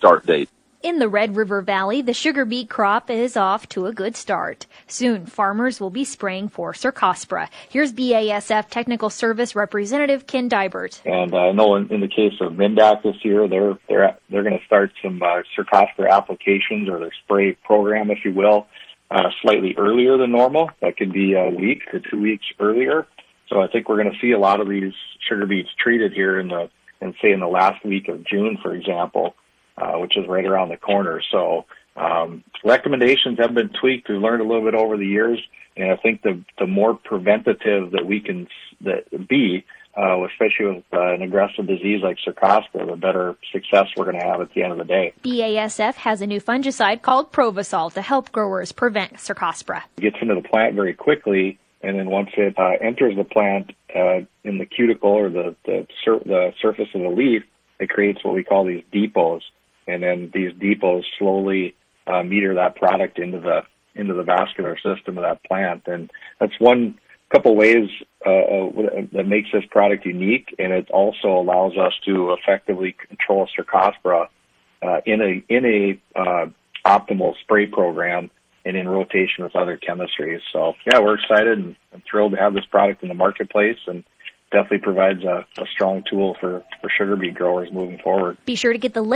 start date. In the Red River Valley, the sugar beet crop is off to a good start. Soon, farmers will be spraying for Cercospora. Here's BASF Technical Service Representative Ken Dibert. And I know in the case of Mindac this year, they're going to start some Cercospora applications, or their spray program, if you will, slightly earlier than normal. That could be a week to 2 weeks earlier. So I think we're going to see a lot of these sugar beets treated here in the last week of June, for example, which is right around the corner. So recommendations have been tweaked. We've learned a little bit over the years, and I think the more preventative that we can be, especially with an aggressive disease like Cercospora, the better success we're going to have at the end of the day. BASF has a new fungicide called Provosol to help growers prevent Cercospora. It gets into the plant very quickly, and then once it enters the plant in the cuticle or the surface of the leaf, it creates what we call these depots. And then these depots slowly meter that product into the vascular system of that plant. And that's one couple ways that makes this product unique, and it also allows us to effectively control Cercospora in a optimal spray program and in rotation with other chemistries. So yeah, we're excited and thrilled to have this product in the marketplace, and definitely provides a strong tool for sugar beet growers moving forward. Be sure to get the